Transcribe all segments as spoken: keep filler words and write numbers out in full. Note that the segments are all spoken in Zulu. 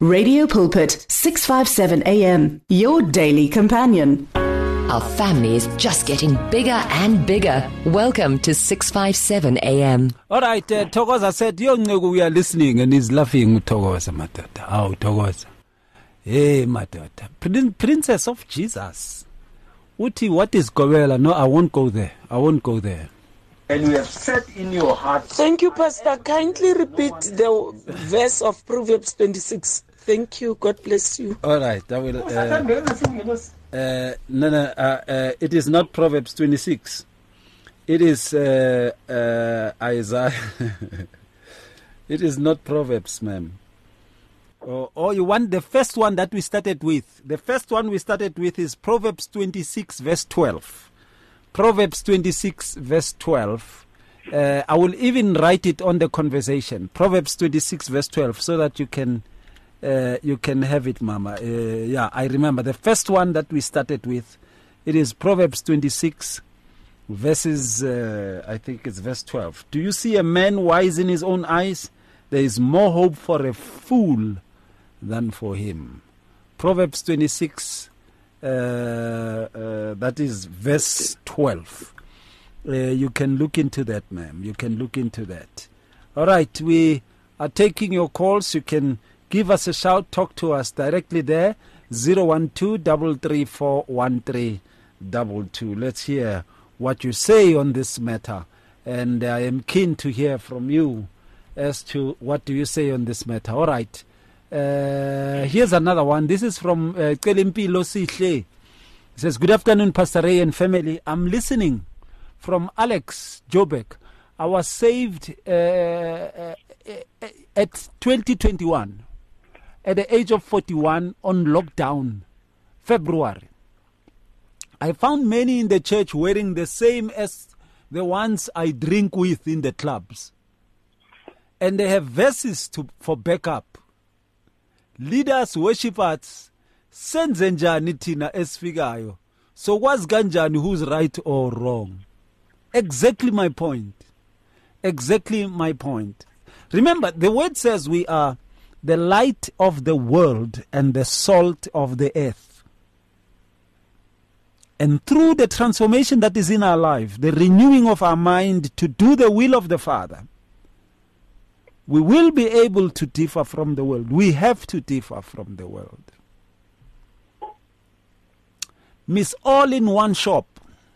Radio Pulpit, six fifty-seven A M, your daily companion. Our family is just getting bigger and bigger. Welcome to six fifty-seven A M. All right, uh, Togoza said, Yo, we are listening, and he's laughing. Togoza, Matata. Oh, Togoza. Hey, Matata. Prin- Princess of Jesus. Uti, what is Govela? No, I won't go there. I won't go there. And we have set in your heart. Thank you, Pastor. Kindly repeat the verse of Proverbs twenty-six. Thank you. God bless you. All right, I will. Uh, uh, no, no, uh, uh, it is not Proverbs twenty-six. It is uh, uh, Isaiah. It is not Proverbs, ma'am. Or, or you want the first one that we started with. The first one we started with is Proverbs twenty-six, verse twelve. Proverbs twenty-six, verse twelve. Uh, I will even write it on the conversation. Proverbs twenty-six, verse twelve, so that you can uh, you can have it, Mama. Uh, yeah, I remember the first one that we started with. It is Proverbs twenty-six, verses. Uh, I think it's verse twelve. Do you see a man wise in his own eyes? There is more hope for a fool than for him. Proverbs twenty-six. Uh, uh, that is verse twelve. Uh, you can look into that, ma'am. You can look into that. All right, we are taking your calls. You can give us a shout, talk to us directly there. zero one two, three three four, one three two two. Let's hear what you say on this matter. And I am keen to hear from you as to what do you say on this matter. All right. Uh, here's another one. This is from uh, Kelimpilo Sihle. It says, good afternoon, Pastor Ray and family. I'm listening from Alex Jobek. I was saved uh, uh, at twenty twenty-one, at the age of forty-one, on lockdown, February. I found many in the church wearing the same as the ones I drink with in the clubs. And they have verses to, for backup. Leaders, worshippers, senze njani thina esifikayo. So kwazi kanjani who's right or wrong? Exactly my point. Exactly my point. Remember, the word says we are the light of the world and the salt of the earth. And through the transformation that is in our life, the renewing of our mind to do the will of the Father, we will be able to differ from the world. We have to differ from the world. Miss All in One Shop.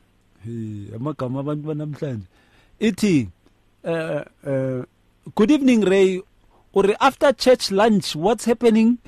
Iti, uh, uh, good evening, Ray. Or after church lunch, what's happening?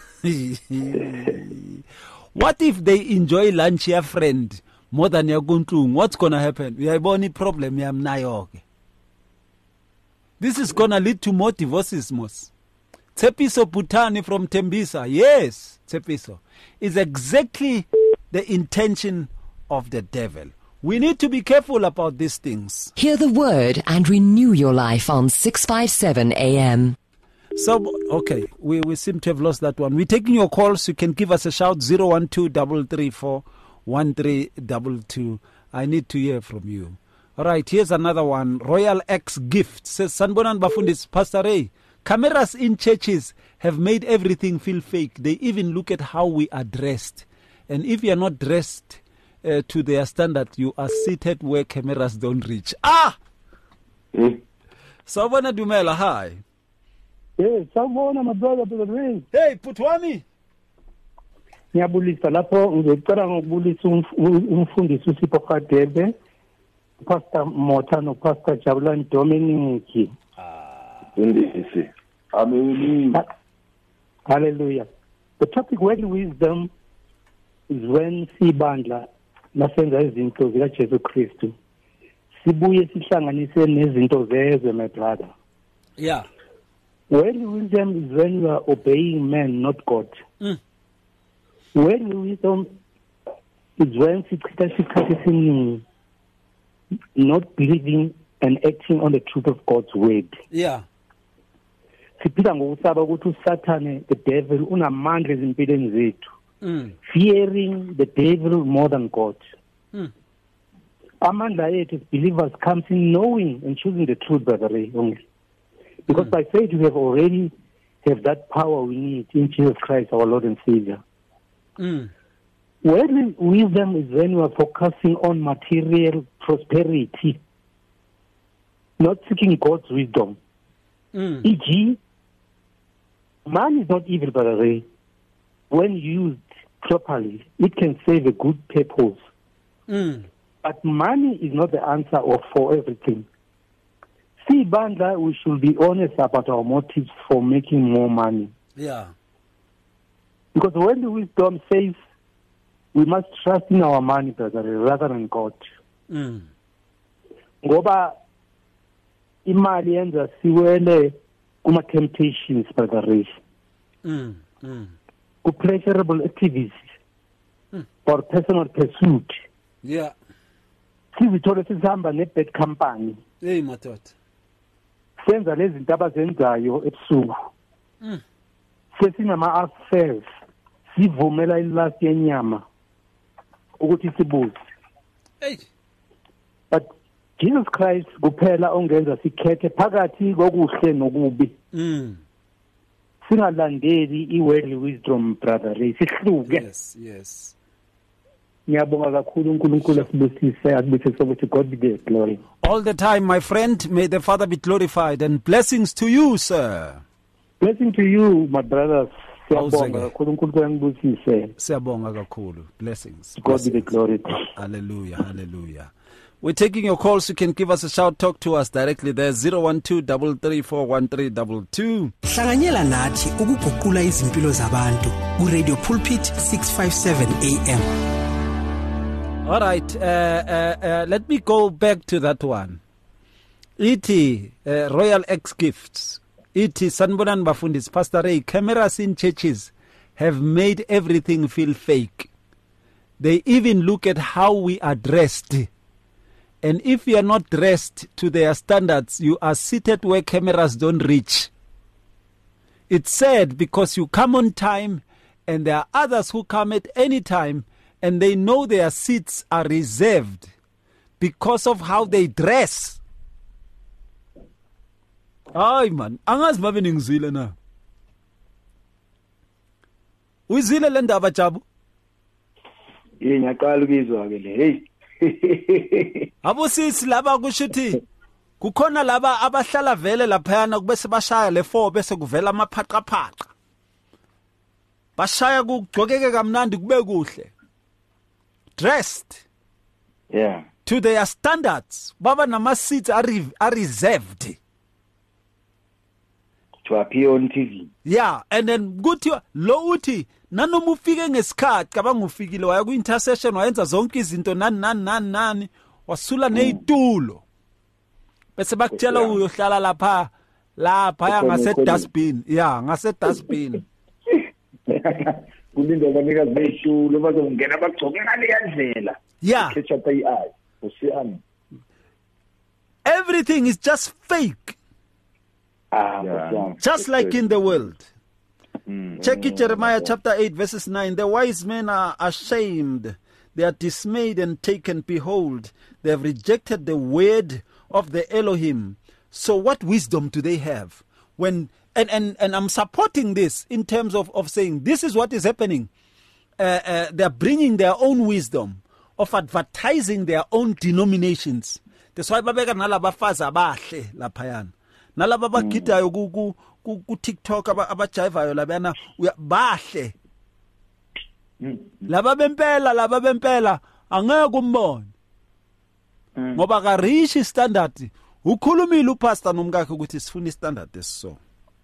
What if they enjoy lunch, your friend, more than your guntung? What's going to happen? We have any problem, ya mnayo. This is going to lead to more divorces, Mos. Tsepiso Putani from Tembisa, yes, Tsepiso, is exactly the intention of the devil. We need to be careful about these things. Hear the word and renew your life on six fifty-seven A M. So, okay, we, we seem to have lost that one. We're taking your calls. You can give us a shout, zero one two, three three four, one three two two. I need to hear from you. All right, here's another one. Royal X Gift says, Sanbonan Bafundis, Pastor Ray, cameras in churches have made everything feel fake. They even look at how we are dressed. And if you're not dressed uh, to their standard, you are seated where cameras don't reach. Ah! Mm. Sabona Dumela, hi. Hey, Sabona, my brother, brother Ray. Hey, Putwami. Ngiyabulisa lapho ngicela ngokubulisa umfundisi uSipho Kadebe. Pastor Motano, Pastor Jabulani Dominic. Ah, Amen. Hallelujah. The topic worldly wisdom is when sibandla nasenza izinto zika Jesu Kristu. Sibuye sihlanganise nezinto zezwe, my brother. Yeah. Worldly wisdom is when you are obeying men, not God. Mm. Worldly wisdom is when sichitha isikhathi esiningi not believing and acting on the truth of God's word. Yeah. Siphila ngokusaba ukuthi uSathane, the devil, unamandla ezimpilweni zethu. Mm. Fearing the devil more than God. Mm. Amandla ethu as believers comes in knowing and choosing the truth, brother Ray, only. Because mm. by faith we have already have that power we need in Jesus Christ, our Lord and Savior. Mm. Worldly wisdom is when we are focusing on material prosperity, not seeking God's wisdom. Mm. for example, money is not evil, by the way. When used properly, it can serve a good purpose. Mm. But money is not the answer of, for everything. See, Bandla, we should be honest about our motives for making more money. Yeah. Because when the wisdom says we must trust in our money, brother, rather than God. Mm. Ngoba imali yenza siwele kuma temptations, brother Rish. Mm. Mm. Ku pleasurable activities mm. or personal pursuit. Yeah. Sizithole sisihamba ne-bad company. Hey, madoda. Senza lezi zinto abazenzayo ebusuku. Mm. Sesinama affairs. Sivumela ilast yenyama ukuthi sibuze. Hey. But Jesus Christ kuphela ongenza sikhethe phakathi kokuhle nokubi. Mm. Singalandeli i-worldly wisdom, brother. Sihluke. Yes, yes. Ngiyabonga kakhulu uNkulunkulu asibusise asibusise ukuthi God be the glory. All the time, my friend, may the Father be glorified, and blessings to you, sir. Blessing to you, my brothers. Siyabonga Awuzeke. kakhulu uNkulunkulu angibusise. Siyabonga kakhulu. Blessings. God be the Blessings. glory. Hallelujah, hallelujah. We're taking your calls. You can give us a shout, talk to us directly there, zero one two, three three four, one three two two. Hlanganyela nathi ukuguqula izimpilo zabantu ku Radio Pulpit six fifty-seven A M. All right, uh, uh, uh, let me go back to that one. E T, uh, Royal X Gifts. E T, Sanbonan Bafundis, Pastor Ray, cameras in churches have made everything feel fake. They even look at how we are dressed. And if you are not dressed to their standards, you are seated where cameras don't reach. It's sad because you come on time and there are others who come at any time and they know their seats are reserved because of how they dress. Ay man, angazi mabe ningizwile na. Uyizwile le ndaba Jabu? Yey ngiyaqala ukuzwa ke le. Hey. Abosisi laba kushuthi kukhona laba abahlala vele laphayana kubese bashaya le four bese kuvela amaphaqa phaqa. Bashaya kugcokeke kamnandi kube kuhle. Dressed. Yeah. To their standards. Baba nama seats are, re- are reserved. To appear on T V. Yeah, and then kuthi lo uthi nanoma ufike ngesikhathi cabanga ufikile waya ku intercession wayenza zonke izinto nani nani nani nani wasula nezitulo. Bese bakutshela uyohlala lapha lapha ngase dustbin. Yeah, ngase dustbin. Kulinda abanikazi bezitulo bazongena bagcoke ngale yandlela. Yeah. Catch up the eye. Usiyami. Everything is just fake. Ah, yeah. Just like in the world. Mm. Check it, Jeremiah chapter eight, verses nine. The wise men are ashamed. They are dismayed and taken. Behold, they have rejected the word of the Elohim. So what wisdom do they have? When and, and, and I'm supporting this in terms of, of saying this is what is happening. Uh, uh, they're bringing their own wisdom of advertising their own denominations. That's why babeka nalabafazi abahle laphayana. Nalaba bagidayo ku ku ku TikTok abajivayo labana bahle. Laba bempela laba bempela angeke umbone. Ngoba ka reach standard. Ukhulumile upastor nomkakhe ukuthi sifuna istandard esiso.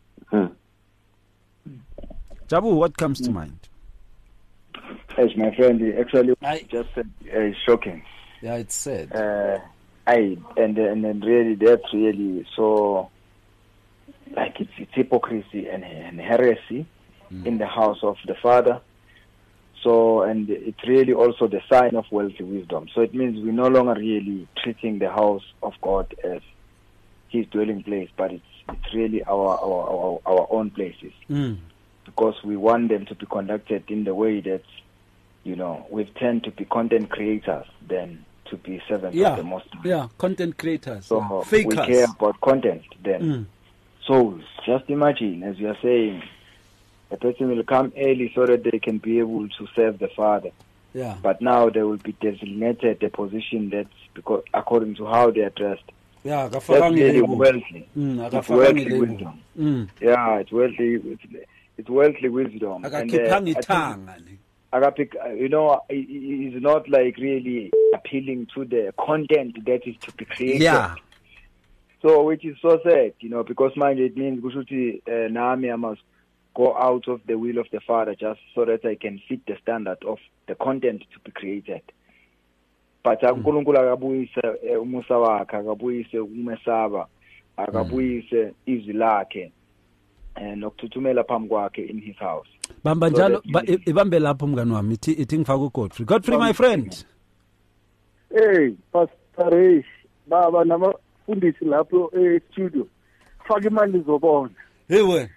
Jabu, what comes to mind? Yes, my friend, actually I just said uh, shocking. Yeah, it's sad. Uh, I and and and really that's really so like it's, it's hypocrisy and, and heresy mm. in the house of the Father. So, and it's really also the sign of wealthy wisdom. So it means we're no longer really treating the house of God as his dwelling place, but it's it's really our our our, our own places. Mm. Because we want them to be conducted in the way that, you know, we tend to be content creators than to be servants yeah. of the Most High. Yeah, content creators. So yeah. we Fakers. care about content then. Mm. souls. Just imagine, as you are saying, a person will come early so that they can be able to serve the Father. Yeah. But now they will be designated a position that's because according to how they are dressed. Yeah, that's really worldly. Mm, it's worldly wisdom. Mm. Yeah, it's worldly. It's, it's worldly wisdom. And, uh, Agapic, you know, is not like really appealing to the content that is to be created. Yeah. So, which is so sad, you know, because mind it means Gushuti uh, Naami, I must go out of the will of the Father just so that I can fit the standard of the content to be created. But uNkulunkulu akabuyise umusa wakhe, akabuyise umesaba, akabuyise izwi lakhe nokuthuthumela phambi kwakhe in his house. Bamba njalo ibambe lapho mngani wami ithi ithi ngifaka uGodfrey. Godfrey my friend. Hey, Pastor Rish, baba namafundisi lapho e studio. Faka imali zobona. Hey we.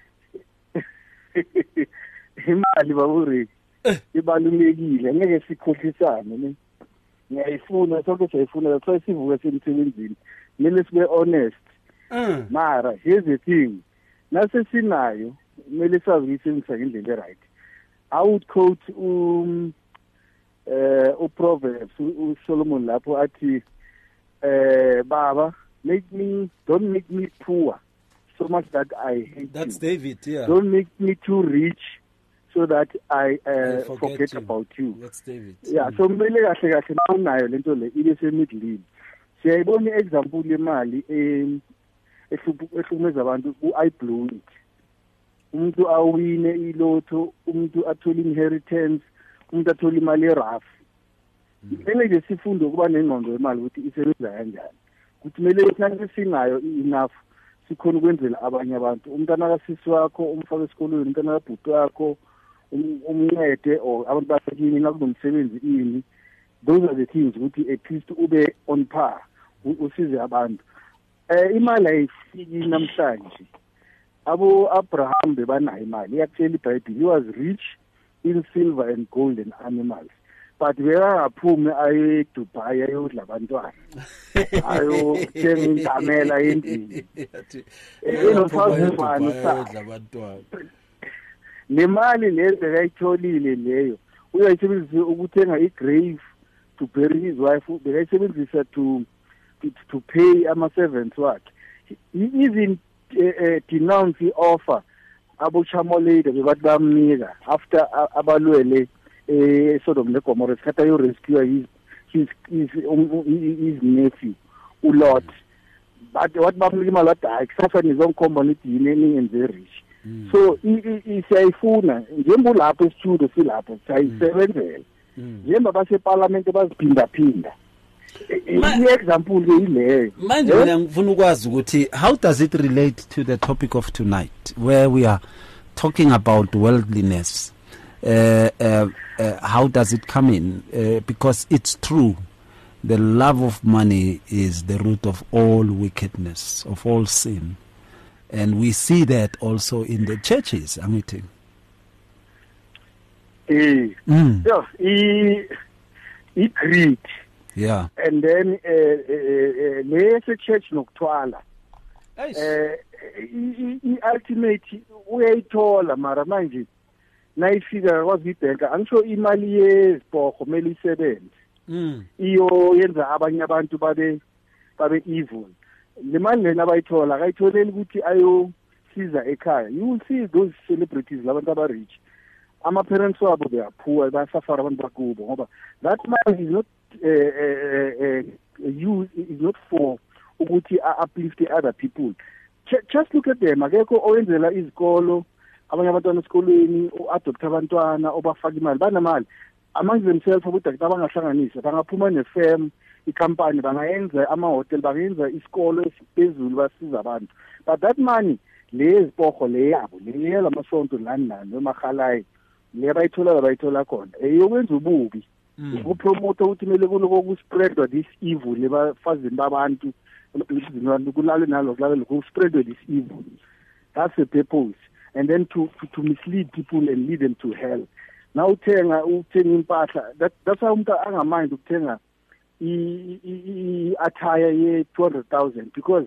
Imali baburi. Ibalulekile ngeke sikhohlisane ne. Ngiyayifuna sonke siyayifuna so sivuke semsebenzini. Mele sibe honest. Mm. Mara here's the thing. Nase sinayo mele sazi uyisebenzisa ngendlela right. I would quote um uh uProverbs uSolomon lapho athi eh baba make me don't make me poor so much that I hate That's you. David, yeah. Don't make me too rich so that I, uh, I forget, forget you. about you. That's David. Yeah, mm. So mele kahle kahle nawunayo lento le ibe semiddle. Siyayibona example yemali eh ehlukumeza abantu uIBlue. Umuntu awine ilotho, umuntu athola inheritance, umuntu athola imali erafu. Mele nje sifunde ukuba nengqondo yemali ukuthi isebenza kanjani. Kuthi mele nanje sinayo enough sikhona ukwenzela abanye abantu. Umntana kasisi wakho umfaka esikolweni, umntana kabhuti wakho umncede or abantu basakini nakunomsebenzi ini. Those are the things ukuthi at least ube on par usize abantu. Eh imali ayifiki namhlanje. Abo Abraham bebanayo imali. Actually iBhayibheli he was rich in silver and gold and animals. But bekangaphume aye Dubai ayodla abantwana. Ayo thenga ingamela endlini. Enomfazane ayodla abantwana. Le mali lezo bekayitholile leyo uyayisebenzisa ukuthenga igrave to bury his wife, bekayisebenzisa to to pay ama servants wakhe. He even uh, uh, denounce the offer abo Chamolade bebathi bamnika after abalwele eh Sodom ne Gomorrah skatha yo rescue his his his, um, his nephew uLot. But what bamnika imali wathi hayi kusasa nizongikhomba nithi yini eningenze rich. So isiyayifuna njengoba lapho estudio silapho sayisebenzela njengoba baseparlament baziphinda phinda. Example leyo manje mina ngifuna ukwazi ukuthi how does it relate to the topic of tonight where we are talking about worldliness. Uh, uh, uh, how does it come in? Uh, because it's true, the love of money is the root of all wickedness, of all sin, and we see that also in the churches. I'm eating. Eh, mm. Yeah, he, he greed. Yeah. And then le uh, uh, church nokuthwala. Eh i ultimate uyayithola mara manje nayifika kwazi ibhenka angisho imali yezibhoko mele isebenze. Mm. Iyo yenza abanye abantu babe babe evil. Le mali lena bayithola akayitholeli ukuthi ayo siza ekhaya. You will see those celebrities labantu aba rich. Ama parents wabo they are poor, basafara abantu bakubo ngoba that money is not uh, uh, uh, use is not for ukuthi uplift other people. Ch- just look at them. Akekho owenzela izikolo abanye abantwana esikolweni uadopt abantwana obafaka imali banamali among themselves ukuthi abangahlanganisa bangaphuma nefirm icompany bangayenza ama-hotel bangayenza isikolo esiphezulu basiza abantu but that money lezibhoko leyabo leyela amasonto lani nani nomahalayi le bayithola bayithola khona eyokwenza ububi ukupromote ukuthi mele kuloko kuspreadwa this evil lebafazini babantu kulale nalo kulale lokho spreadwe this evil. That's the purpose. And then to, to to mislead people and lead them to hell. Now uthenga uthenga impahla that that's how umuntu angamind ukuthenga i attire ye two hundred thousand because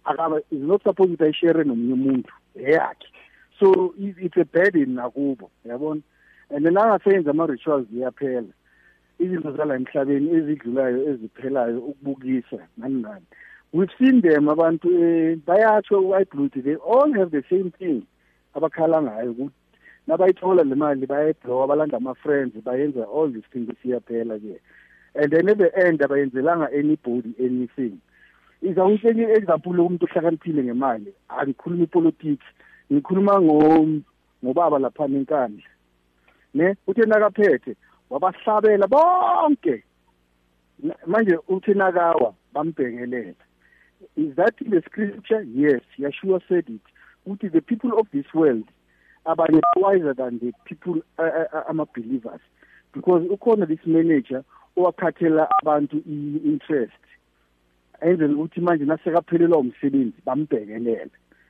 akaba is not supposed to share nomunye umuntu eyakhe. So it's a burden nakubo, yabona. And then angasenza ama rituals iyaphela. Izinto zala emhlabeni ezidlulayo eziphelayo ukubukisa nani nani. We've seen them abantu bayatsho white blood, they all have the same thing. Abakhala ngayo ukuthi nabayithola le mali bayedrowa abalanda ama friends bayenza all these things siyaphela ke. And then at the end abayenzelanga anybody anything. Izawuntshela example umuntu ohlakaniphile ngemali, angikhuluma politics, ngikhuluma ngo ngobaba lapha nenkani. Ne uthi nakaphethe wabahlabela bonke. Manje uthi nakawa bambhekelela. Is that in the scripture? Yes, Yeshua said it. Uthi the people of this world are wiser than the people uh, uh, uh, believers, because ukhona this manager owakhathela abantu i-interest enzela ukuthi manje nasekaphelelwa umsebenzi bambhekelele.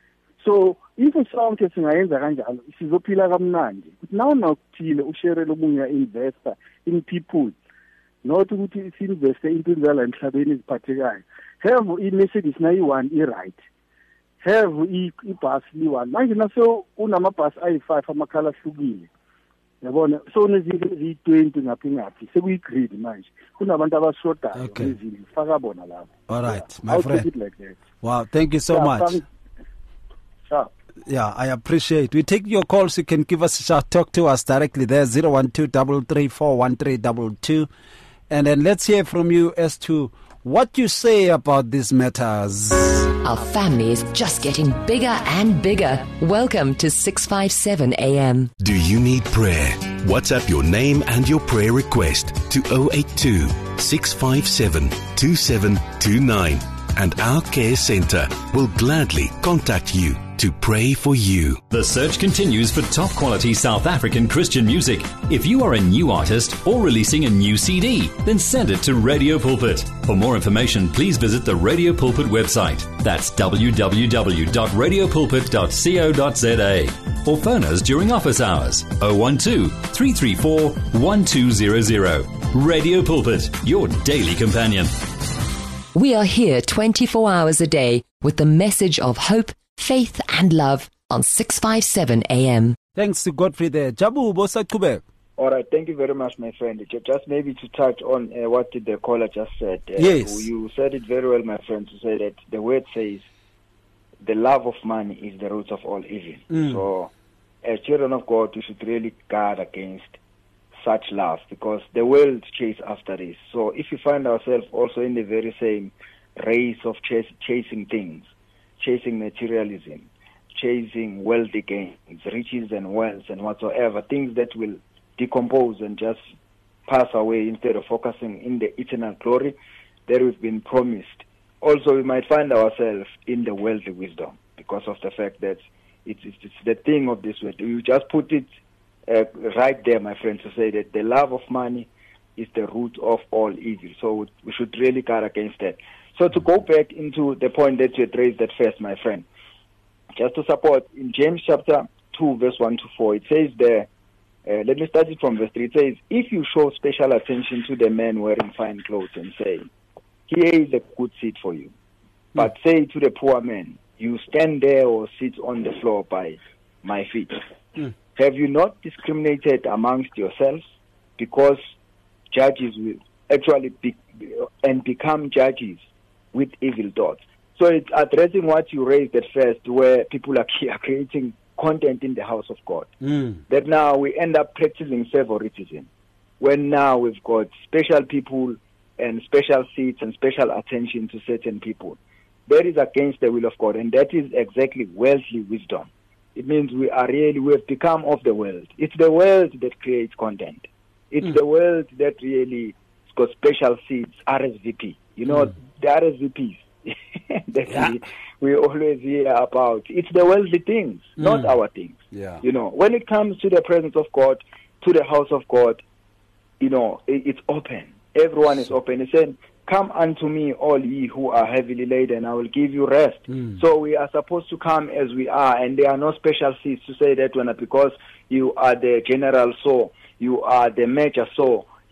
So if sonke singayenza kanjalo sizophila kamnandi ukuthi nawe nokuthile ushare lomunye investor in people, not ukuthi isinveste into zala emhlabeni eziphathekayo. Have i-Mercedes na i-one i-right, have i-bus li-one. Manje naso unamabus ayi-five amakhala ahlukile, yabona, so nezinto eziyi-twenty ngaphi ngaphi sekuyi-grid manje kunabantu abashodayo ezindlu faka bona lapho. All right, yeah. my I'll friend. take it like that. Wow, thank you so yeah, much. Thank- yeah. Yeah, I appreciate. We take your calls. You can give us a shout. Talk to us directly there, zero one two three three four one three two two. And then let's hear from you as to what you say about these matters. Our family is just getting bigger and bigger. Welcome to six five seven A M. Do you need prayer? WhatsApp your name and your prayer request to zero eight two, six five seven, two seven two nine. And our care center will gladly contact you to pray for you. The search continues for top quality South African Christian music. If you are a new artist or releasing a new C D, then send it to Radio Pulpit. For more information, please visit the Radio Pulpit website. That's w w w dot radio pulpit dot co dot z a. Or phone us during office hours zero one two, three three four, one two zero zero. Radio Pulpit, your daily companion. We are here twenty-four hours a day with the message of hope, faith and love on six five seven A M. Thanks to Godfrey there. Jabu, Bosakubek. All right, thank you very much, my friend. Just maybe to touch on uh, what the caller just said. Uh, yes. You said it very well, my friend, to say that the word says the love of money is the root of all evil. Mm. So, as children of God, we should really guard against such love, because the world chase after this. So if you find ourselves also in the very same race of chase, chasing things, chasing materialism, chasing wealthy gains, riches and wealth and whatsoever, things that will decompose and just pass away instead of focusing in the eternal glory that we've been promised. Also, we might find ourselves in the worldly wisdom because of the fact that it's, it's, it's the thing of this world. You just put it Uh, right there, my friend, to say that the love of money is the root of all evil. So we should really guard against that. So to go back into the point that you had raised at first, my friend, just to support, in James chapter two, verse one to four, it says there, uh, let me start it from verse three, it says, if you show special attention to the man wearing fine clothes and say, here is a good seat for you, but say to the poor man, you stand there or sit on the floor by my feet. Mm. Have you not discriminated amongst yourselves? Because judges will actually be, and become judges with evil thoughts. So it's addressing what you raised at first, where people are creating content in the house of God. Mm. That now we end up practicing favoritism, when now we've got special people and special seats and special attention to certain people. That is against the will of God, and that is exactly worldly wisdom. It means we are really, we have become of the world. It's the world that creates content. It's mm. the world that really has got special seats, R S V P. You know, mm. the R S V Ps that yeah. we, we always hear about. It's the worldly things, mm. not our things. Yeah. You know, when it comes to the presence of God, to the house of God, you know, it, it's open. Everyone is open. He said, come unto me, all ye who are heavily laden, I will give you rest. Mm. So we are supposed to come as we are, and there are no special seats to say that one, because you are the general so, you are the major so,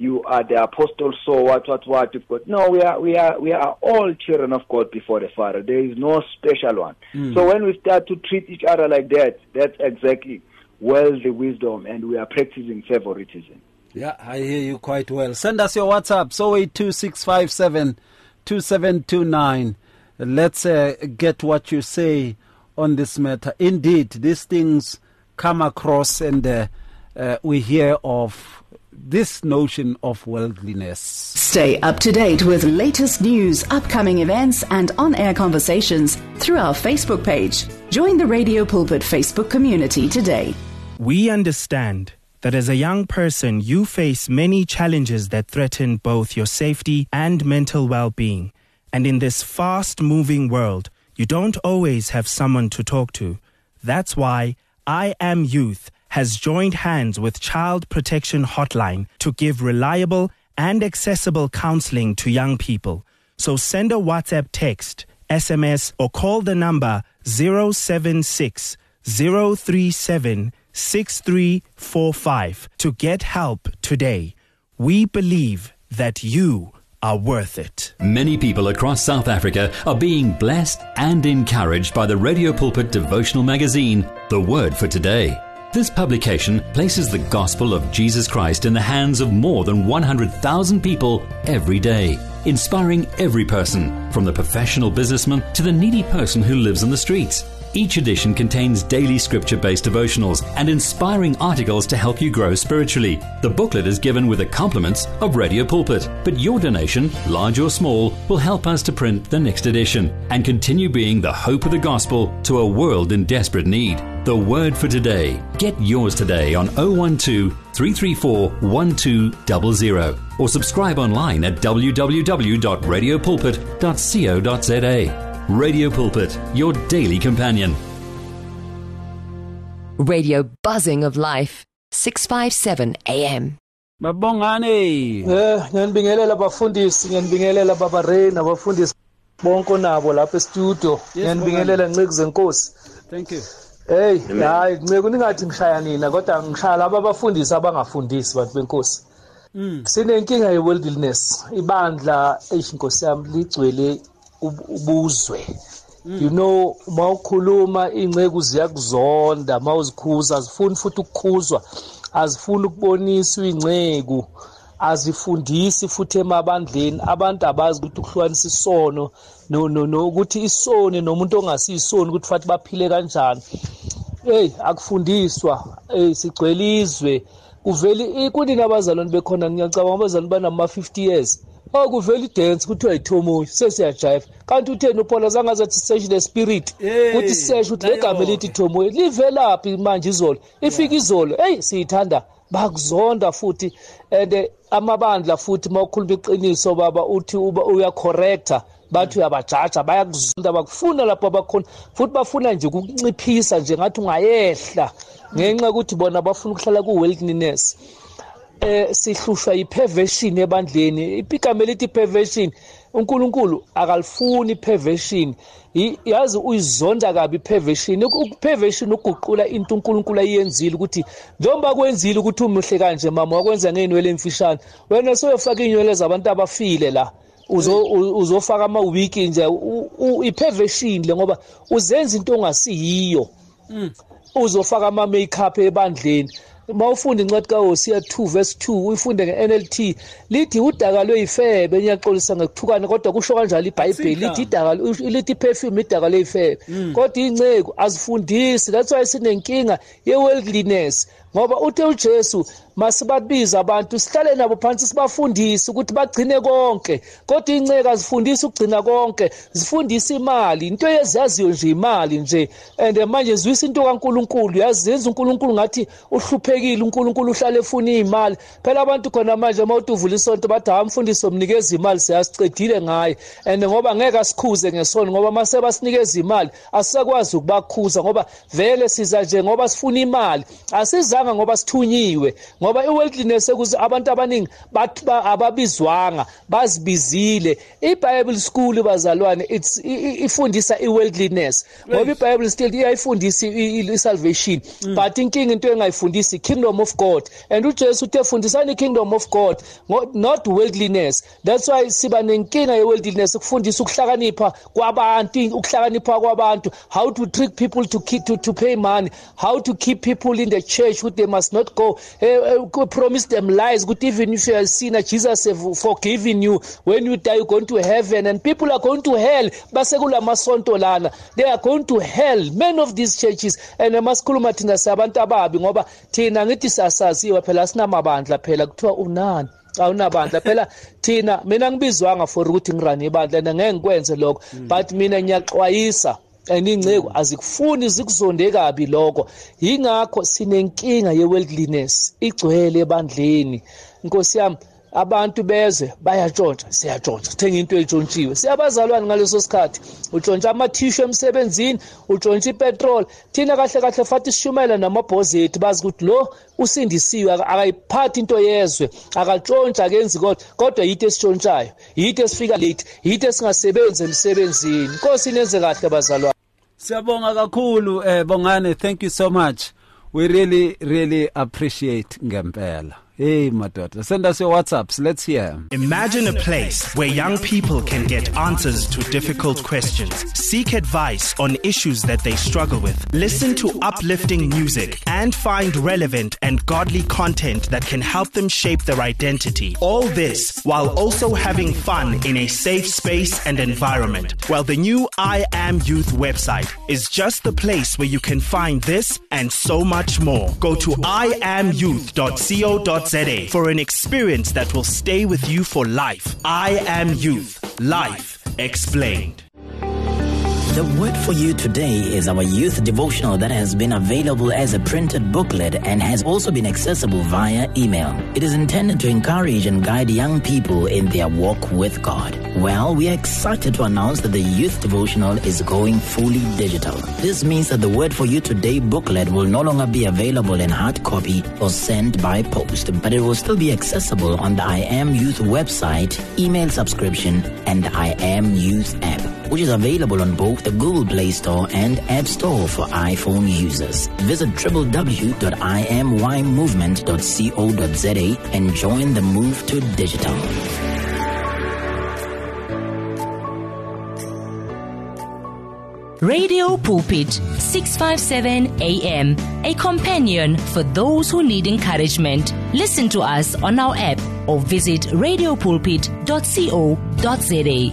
you are the apostle, so what, what, what you've got. No, we are, we are, we are all children of God before the Father. There is no special one. Mm. So when we start to treat each other like that, that's exactly worldly wisdom, and we are practicing favoritism. Yeah, I hear you quite well. Send us your WhatsApp, so eight two six five seven two seven two nine. Let's uh, get what you say on this matter. Indeed, these things come across, and uh, uh, we hear of this notion of worldliness. Stay up to date with latest news, upcoming events, and on-air conversations through our Facebook page. Join the Radio Pulpit Facebook community today. We understand that as a young person, you face many challenges that threaten both your safety and mental well-being. And in this fast-moving world, you don't always have someone to talk to. That's why I Am Youth has joined hands with Child Protection Hotline to give reliable and accessible counseling to young people. So send a WhatsApp text, S M S, or call the number zero seven six zero three seven six three four five to get help today. We believe that you are worth it. Many people across South Africa are being blessed and encouraged by the Radio Pulpit devotional magazine, The Word for Today. This publication places the gospel of Jesus Christ in the hands of more than one hundred thousand people every day, inspiring every person, from the professional businessman to the needy person who lives on the streets. Each edition contains daily scripture-based devotionals and inspiring articles to help you grow spiritually. The booklet is given with the compliments of Radio Pulpit, but your donation, large or small, will help us to print the next edition and continue being the hope of the gospel to a world in desperate need. The Word for Today. Get yours today on oh one two, three three four, one two zero zero or subscribe online at w w w dot radio pulpit dot co dot z a. Radio Pulpit, your daily companion. Radio buzzing of life, six fifty-seven A M. Mabongani. Eh, ngiyanibingelela abafundisi, ngiyanibingelela baba Rain, abafundisi bonke nabo lapha e-studio. Ngiyanibingelela Nceke Zenkosi. Thank you. Hey, hayi Nceke ningathi ngishaya nina kodwa ngishaya laba abafundisi abangafundisi bantu benkosi. Mm. Sinenkinga ye-worldliness. Ibandla eyinkosi yami ligcwele ubuzwe. Mm. You know, mawukhuluma ingceke ziyakuzonda, mawuzikhuza azifuni futhi ukukhuzwa, azifuni ukuboniswa ingceku, azifundisi futhi emabandleni. Abantu abazi ukuthi ukuhlukanisa isono no no no ukuthi isoni nomuntu ongasisoni ukuthi futhi baphile kanjani. Hey, akufundiswa, hey sigcwelizwe. Kuveli ikuni nabazalwane bekhona, ngiyacabanga abazalwane banama fifty years. Oh, kuveli dance kuthiwa yithomo sesiyajive. Kanti utheni uPaul zangazathi search the spirit. Kuthi search uthi legama lithi thomo livelaphi manje izolo. Ifika izolo, hey siyithanda bakuzonda futhi and amabandla futhi mawukhuluma iqiniso baba uthi uya corrector. Bathi uyabajaja bayakuzonda bakufuna lapho abakhona futhi bafuna nje ukunciphisa nje ngathi ungayehla ngenxa ukuthi bona bafuna ukuhlala ku worldliness. Eh sihlushwa iperversion ebandleni. Ipikame lithi perversion. uNkulunkulu akalifuni perversion. Yazi uyizonda kabi perversion. Perversion uguqula into uNkulunkulu ayenzile ukuthi njengoba kwenzile ukuthi umuhle kanje mama wakwenza ngenwele emfishane. Wena soyofaka inywele zabantu abafile la. Uzo uzofaka ama wiki nje iperversion le ngoba uzenza into ongasiyiyo. Uzofaka ama makeup ebandleni. Mawufunda incwadi kaHosea two verse two uyifunde nge-N L T lithi udakalwe ifebe enyaxolisa ngekuthukana kodwa kusho kanjalo iBhayibheli lithi idakalo lithi perfume idakalwe ifebe kodwa ingceke azifundisi. That's why sinenkinga ye-worldliness ngoba uthe uJesu masibabiza abantu sihlale nabo phansi sibafundise ukuthi bagcine konke kodwa ingceke azifundisi ukugcina konke, zifundisa imali, into yezaziyo nje imali nje. And manje zwisa into kaNkulunkulu, yazi yenza uNkulunkulu ngathi uhluphekile, uNkulunkulu uhlale efuna imali. Phela abantu khona manje mawutuvula isonto bathi ha mfundisi omnikeza imali siyasicedile ngaye, and ngoba ngeke asikhuze ngesono ngoba mase basinikeza imali asisakwazi ukubakhuza ngoba vele siza nje ngoba sifuna imali, asizanga ngoba sithunyiwe ngoba iworldliness ekuze abantu abaningi bathi ababizwanga bazibizile. iBible school bazalwane it's ifundisa iworldliness ngoba iBible still iyayifundisa isalvation but inkinga into engayifundisi kingdom of God, and uJesu uthe fundisani kingdom of God not worldliness. That's why siba nenkinga yeworldliness ukufundisa ukuhlakanipha kwabantu, ukuhlakanipha kwabantu, how to trick people to keep to, to pay money, how to keep people in the church who they must not go, uh, uh, promise them lies, good, even if you are a sinner Jesus have forgiven you, when you die you're going to heaven, and people are going to hell. Basekula masonto lana, they are going to hell, many of these churches. And maskhuluma thina sabantu ababi ngoba thina ngithi sasaziwa phela sinamabandla phela kuthiwa unani awunabandla phela thina mina ngibizwanga for ukuthi ngirane ibandla ngeke ngikwenze lokho, but mina ngiyaxwayisa eningceko azikufuni zikuzonde kabi lokho. Yingakho sinenkinga yeworldliness igcwele ebandleni. Nkosi yami, abantu beze bayatshontsha, siyatshontsha, thenga into etshontshiwe. Siyabazalwane ngaleso sikhathi utshontsha ama-tissue emsebenzini, utshontsha ipetrol. Thina kahle kahle fathi sishumela namabhozi ethu bazi ukuthi lo usindisiwe, akayiphathi into yezwe, akatshontsha akenzi kodwa kodwa yithi esitshontshayo, yithi esifika late, yithi esingasebenzi emsebenzini. Nkosi nenze kahle bazalwane. Siyabonga kakhulu eh Bongani, thank you so much. We really really appreciate ngempela. Hey, my daughter, send us your WhatsApps. Let's hear. Imagine a place where young people can get answers to difficult questions, seek advice on issues that they struggle with, listen to uplifting music, and find relevant and godly content that can help them shape their identity. All this while also having fun in a safe space and environment. Well, the new I Am Youth website is just the place where you can find this and so much more. Go to i am youth dot co dot za for an experience that will stay with you for life. I Am Youth. Life explained. The word for you today is our youth devotional that has been available as a printed booklet and has also been accessible via email. It is intended to encourage and guide young people in their walk with God. Well, we are excited to announce that the youth devotional is going fully digital. This means that the word for you today booklet will no longer be available in hard copy or sent by post, but it will still be accessible on the I Am Youth website, email subscription, and the I Am Youth app, which is available on both the Google Play Store and App Store for iPhone users. Visit w w w dot i am y movement dot co dot za and join the move to digital. Radio Pulpit, six fifty-seven A M, a companion for those who need encouragement. Listen to us on our app or visit radio pulpit dot co dot za.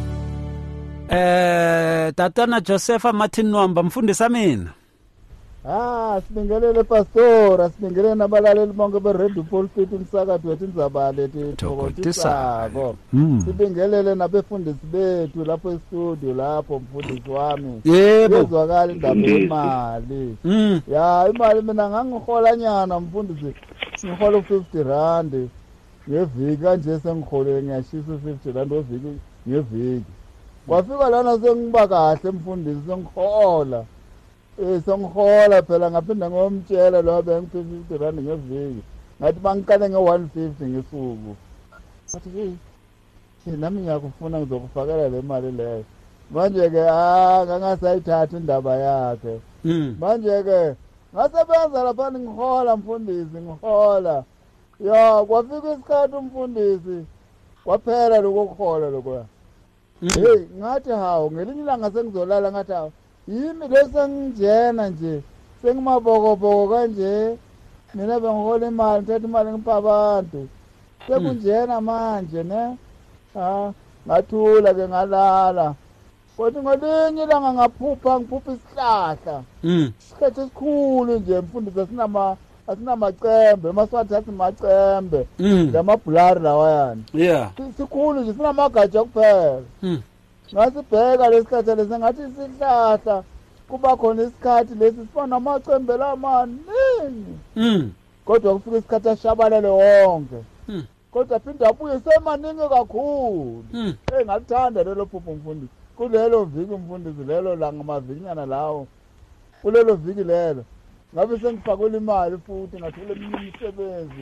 Eh Tatana Josepha Martin Nwamba mfundisa mina. Ah, sibingelele pastor, sibingelele nabalaleli bonke be Radio Pulpit umsakazo wethu indzaba lethi thokotisako. Sibingelele nabefundisi bethu lapho e-studio lapho mfundisi wami. Yebo. Yezwakala indaba yemali. Ya, imali mina ngangihola nyana mfundisi. Ngihola u fifty rand. Ngeviki kanje sengihole ngiyashisa u fifty rand oviki ngeviki. Wafika lana sengiba kahle mfundisi sengihola. Eh sengihola phela ngaphinda ngomtshela lo bengiphe fifty rand ngeviki. Ngathi bangiqale nge one fifty ngesuku. Bathi hey, nami ngiyakufuna ngizokufakela le mali leyo. Manje ke ah ngangasayithatha indaba yakhe. Manje ke ngasebenza lapha ngihola mfundisi ngihola. Ya kwafika isikhathi umfundisi kwaphela lokuhola lokho. Hey ngathi hawo ngelinye ilanga sengizolala ngathi hawo yimi lesengijena nje sengimabokoboko kanje mina bengihola imali ngithatha imali ngipha abantu sekunjena manje ne ah ngathula ke ngalala kodwa ngolinye ilanga ngaphupha ngiphupha isihlahla isikhathi esikhulu nje mfundisi asinama asinamacembe maswathi athi macembe lamabhulari lawayana yeah sikhulu nje sinamagatsha kuphela ngasibheka lesikhathi lesi ngathi isihlahla kuba khona isikhathi lesi sifana amacembe lamaningi kodwa kufika isikhathi ashabalele wonke kodwa phinda abuye semaningi kakhulu eh ngathanda lelo phupho mfundisi kulelo viki mfundisi lelo langa mavikinyana lawo kulelo viki lelo ngabe sengifakwe imali futhi ngathole eminye imisebenzi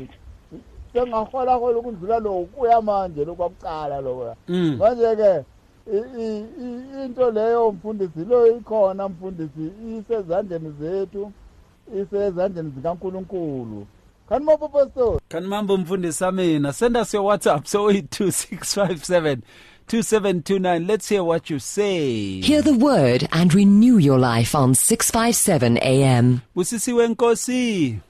sengahola hola ukundlula lo kuya manje lokwakucala lo manje ke into leyo mfundisi lo ikhona mfundisi isezandleni zethu isezandleni zikaNkulunkulu. Kan mambo pastor? Kan mambo mfundisi amina. Send us your WhatsApp so eight two six five seven two seven two nine. Let's hear what you say. Hear the word and renew your life on six fifty-seven A M. Busisiwe Nkosi.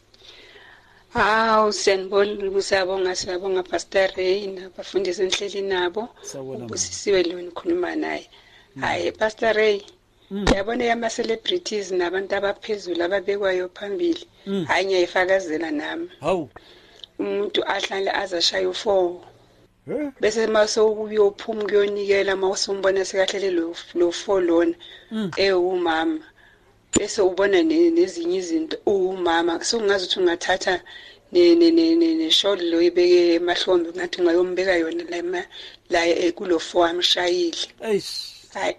Hawu senibona kusabonga siyabonga Pastor Ray nabafundisi enhleli nabo. Busisiwe lo nikhuluma naye. Hayi Pastor Ray. Yabona yama celebrities nabantu abaphezulu ababekwayo phambili. Hayi ngiyayifakazela nami. Hawu. Umuntu ahlale azashaya u4. Bese maso uyophuma kuyonikela mawusumbona sekahlele lo lo four lona. Eh umama. Bese ubona nezinye izinto umama sokungazi ukuthi ungathatha ne ne ne ne short lo ibeke emahlombe ngathi ngayombeka yona la la kulo four amshayile. Eish. Hayi.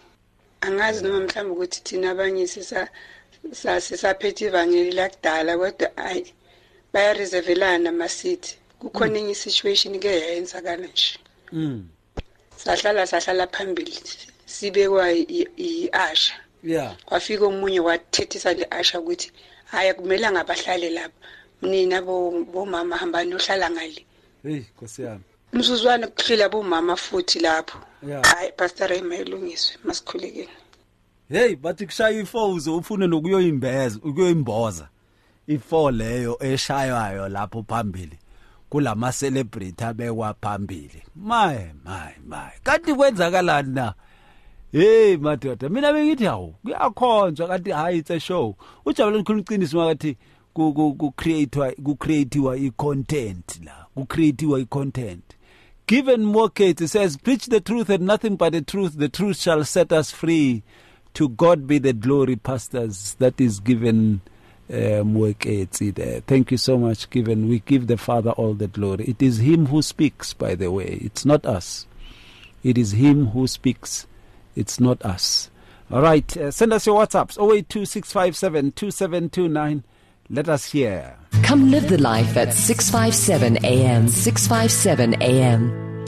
Angazi noma mhlawumbe ukuthi thina abanye sisa sisaphethe ivangeli lakudala kodwa hayi baya reservelana masithi kukhona enye situation ke yayenzakala nje. Mm. Sahlala sahlala phambili sibekwa iAsha. Yeah. Kwafika umunye wathethisa leAsha ukuthi haya kumele ngabahlale lapha. Mina bo bomama hamba nohlala ngale. Hey Nkosi yami. Msuzwana kuhlila bomama futhi lapho. Yeah. Hayi Pastor Ray mayilungiswe masikhulekeni. Hey bathi kushaya i4 uze ufune nokuyoyimbeza ukuyoyimboza. I4 leyo eshaywayo lapho phambili. Kulama celebrity abekwa phambili. My my my. Kanti kwenzakalani na? Hey madoda mina bengithi hawo kuyakhonjwa kanti hayi it's a show. Ujabule likhulu iqiniso makathi ku ku createwa ku createwa i-content la. Ku createwa i-content. Given Moket, it says, preach the truth and nothing but the truth. The truth shall set us free. To God be the glory, pastors. That is given uh, Moket there. Thank you so much, Given. We give the Father all the glory. It is Him who speaks, by the way. It's not us. It is Him who speaks. It's not us. All right. Uh, send us your WhatsApps. oh eight two six five seven two seven two nine. Let us hear. Come live the life at six fifty-seven A M. six fifty-seven A M.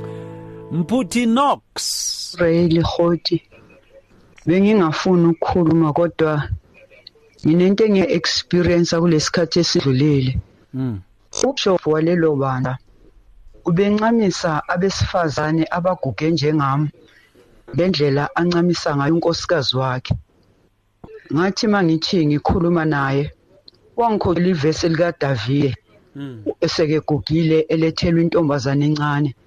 Mputi Knox. Really hoti. Bengingafuna ukukhuluma kodwa nginento nge experience kulesikhathi esidlulile. Mm. Ubishop walelo banda ubencamisa abesifazane abaguge njengami. Lendlela ancamisa ngayo unkosikazi wakhe. Ngathi mangithi ngikhuluma naye wangikhola ivesi lika Davide eseke gugile elethelwa intombazane encane.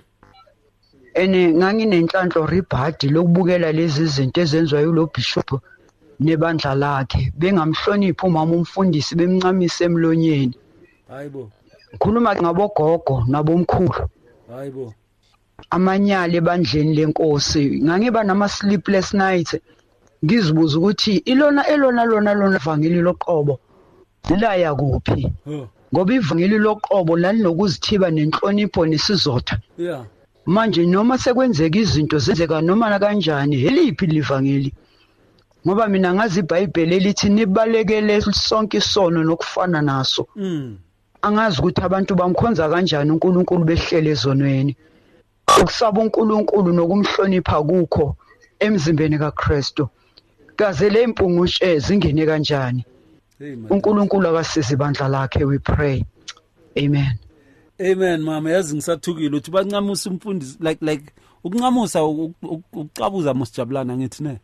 Ene nganginenhlanhlo ribhadi lokubukela lezi zinto ezenziwayo lo bishop nebandla lakhe bengamhloniphi umama umfundisi bemncamisa emlonyeni. Hayibo. Ngikhuluma ngabogogo nabomkhulu. Hayibo. Amanyala ebandleni lenkosi ngangiba nama sleepless nights ngizibuza ukuthi ilona elona lona lona ivangeli loqobo lilaya kuphi ngoba ivangeli loqobo lalinokuzithiba nenhlonipho nesizotha. Yeah. Manje noma sekwenzeka izinto zenzeka noma kanjani heliphi livangeli ngoba mina ngazi iBhayibheli lithi nibalekele sonke isono nokufana naso. Mm. Angazi ukuthi abantu bamkhonza kanjani uNkulunkulu behlele ezonweni. Ukusaba uNkulunkulu nokumhlonipha kukho emzimbeni kaKristu. Kaze le impungushe zingene kanjani? uNkulunkulu akasize ibandla lakhe, we pray. Amen. Amen mama, yazi ngisathukile uthi bancamusa umfundisi like like ukuncamusa ukucabuza musijabulana ngithi ne.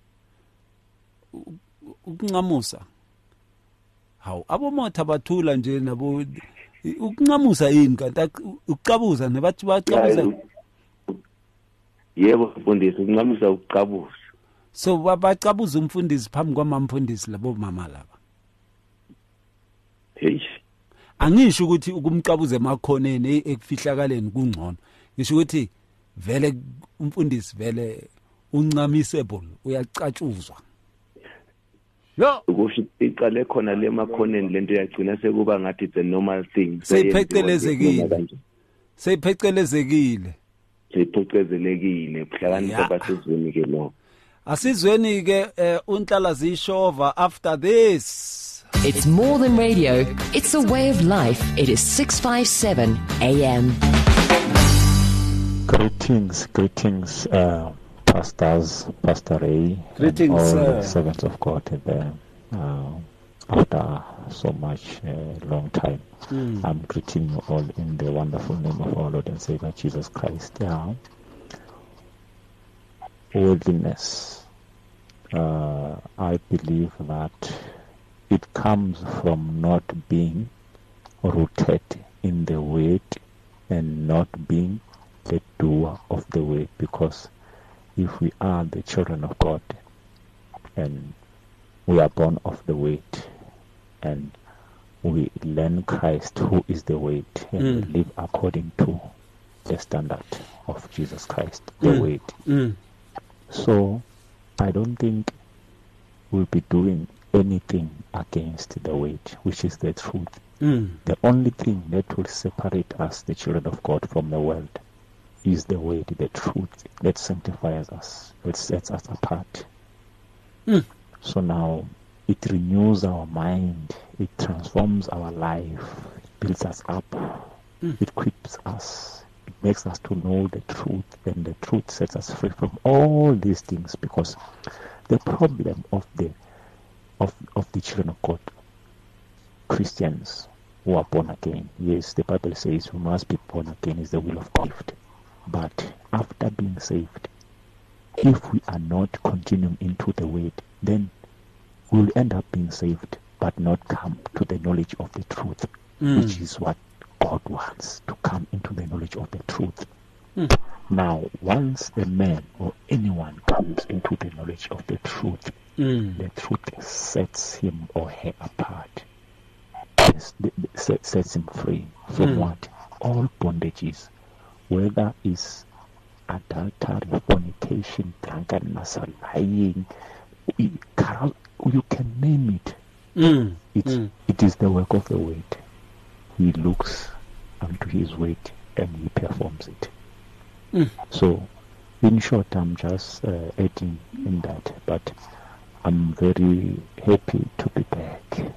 Ukuncamusa. Hawu abomotha bathula nje nabo ukuncamusa yini kanti ukucabuza nebathi bacabuza. Yebo mfundisi ukuncamusa ukucabuza. So bacabuza umfundisi phambi kwamamfundisi labo mama laba. Hey. Angisho ukuthi ukumcabuza emakhoneni ekufihlakaleni kungcono. Ngisho ukuthi vele umfundisi vele uncamisable uyacatshuzwa. Yo, ukusho iqale khona le makhoneni lento yagcina sekuba ngathi it's a normal thing. Seyiphecelezekile. Seyiphecelezekile. Seyiphecelezekile kuhlakanipha basizweni ke lo. Asizweni ke unhlala zishova after this. It's more than radio. It's a way of life. It is six fifty-seven A M. Greetings, greetings, uh, pastors, Pastor Ray, greetings, and all uh, the servants of God there. Uh, after so much uh, long time, mm. I'm greeting you all in the wonderful name of our Lord and Savior Jesus Christ. Yeah. Worldliness. Uh, I believe that it comes from not being rooted in the word and not being the doer of the word, because if we are the children of God and we are born of the word and we learn Christ who is the word and mm. we live according to the standard of Jesus Christ, the mm. word. Mm. So I don't think we'll be doing anything against the word, which is the truth. Mm. The only thing that will separate us, the children of God, from the world is the word, the truth that sanctifies us, that sets us apart. Mm. So now it renews our mind, it transforms our life, it builds us up, mm. it equips us, it makes us to know the truth, and the truth sets us free from all these things. Because the problem of the of of the children of God, Christians who are born again, yes, the Bible says who must be born again is the will of God. But after being saved, if we are not continuing into the word, then we'll end up being saved but not come to the knowledge of the truth, mm. which is what God wants, to come into the knowledge of the truth. Mm. Now, once a man or anyone comes into the knowledge of the truth, mm. the truth sets him or her apart, sets him free from mm. what? All bondages, whether it's adultery, fornication, drunkenness, lying, you can name it. Mm. It's, mm. It is the work of the word. He looks unto his word and he performs it. Mm. So, in short, I'm just uh, adding in that, but I'm very happy to be back.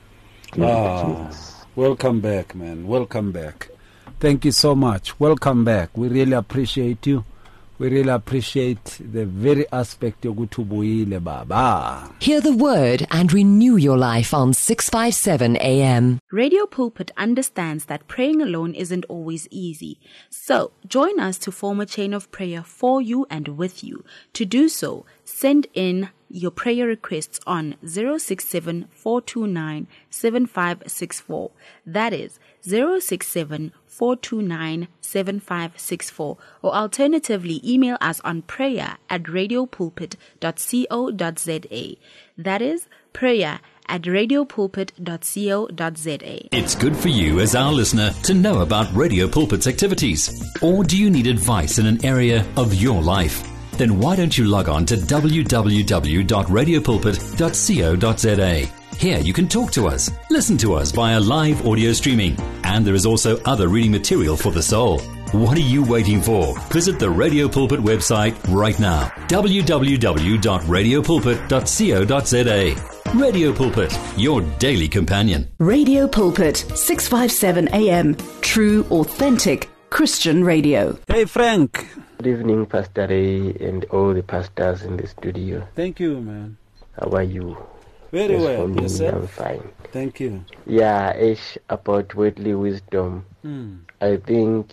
Ah, welcome back, man. Welcome back. Thank you so much. Welcome back. We really appreciate you. We really appreciate the very aspect of Gutubuyile Baba. Hear the word and renew your life on six fifty-seven A M. Radio Pulpit understands that praying alone isn't always easy. So, join us to form a chain of prayer for you and with you. To do so, send in your prayer requests on zero six seven, four two nine, seven five six four. That is zero six seven, four two nine, seven five six four, or alternatively email us on prayer at radiopulpit dot co dot za. That is prayer at radiopulpit dot co dot za. It's good for you as our listener to know about Radio Pulpit's activities. Or do you need advice in an area of your life? Then why don't you log on to w w w dot radiopulpit dot co dot za. Here you can talk to us, listen to us via live audio streaming, and there is also other reading material for the soul. What are you waiting for? Visit the Radio Pulpit website right now, w w w dot radiopulpit dot co dot za. Radio Pulpit, your daily companion. Radio Pulpit, six fifty-seven A M, true, authentic Christian radio. Hey, Frank. Good evening, Pastor Ray and all the pastors in the studio. Thank you, man. How are you? Very As well. for me, Yourself? I'm fine. Thank you. Yeah, Ish, about worldly wisdom. Hmm. I think,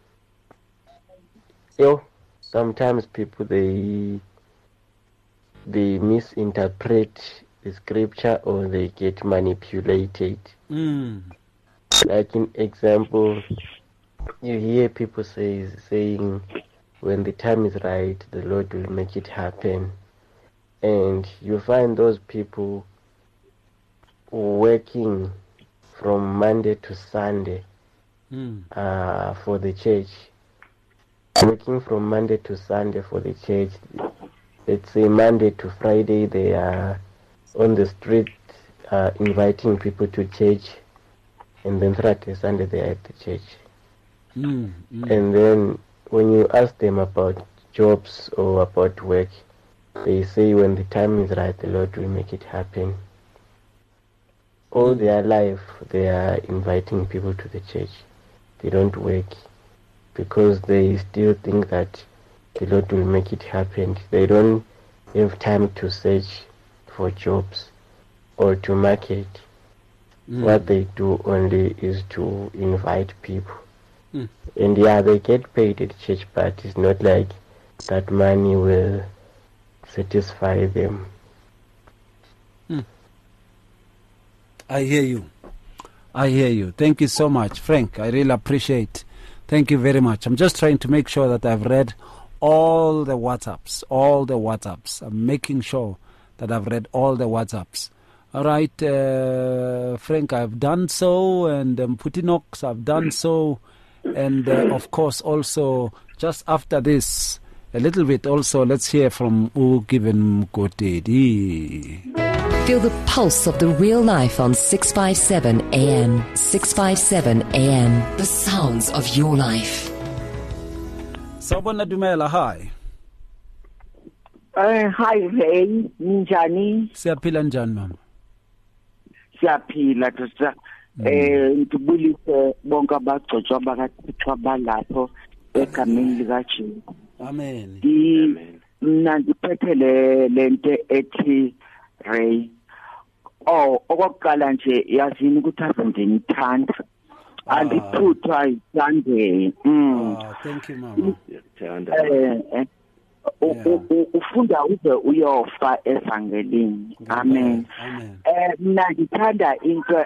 you know, sometimes people, they they misinterpret the scripture or they get manipulated. Mm. Like in example, you hear people say saying, when the time is right, the Lord will make it happen. And you find those people working from Monday to Sunday Mm. uh, for the church. Working from Monday to Sunday for the church. Let's say Monday to Friday they are on the street uh, inviting people to church, and then Saturday, Sunday they are at the church. Mm. Mm. And then when you ask them about jobs or about work, they say when the time is right, the Lord will make it happen. all mm. their life they are inviting people to the church. They don't work because they still think that the Lord will make it happen. They don't have time to search for jobs or to market. Mm. What they do only is to invite people. Mm. And yeah, they get paid at church, but it's not like that money will satisfy them. Mm. I hear you. I hear you. Thank you so much, Frank. I really appreciate. Thank you very much. I'm just trying to make sure that I've read all the WhatsApps, all the WhatsApps. I'm making sure that I've read all the WhatsApps. All right, uh, Frank, I've done so, and um, Putinox, I've done so, and uh, of course also just after this, a little bit also, let's hear from U Given Mkotedi. Feel the pulse of the real life on six fifty-seven A M. six fifty-seven A M. The sounds of your life. Sabona Dumela, hi. Uh, hi, Ray. Ninjani. Siyaphila njani, mama? Siyaphila, tata. Eh, ngibulise bonke abagcotshwa abakathithwa balapho egameni likaJesu. Amen. Amen. Mina ngiphethe le lento ethi Ray. Oh, okokuqala nje yazini ukuthi azenze ngithanda. Andiphuthwa isandle. Mm. Oh, thank you, mama. Eh, ufunda uze uyofa evangelini. Amen. Eh, mina ngithanda into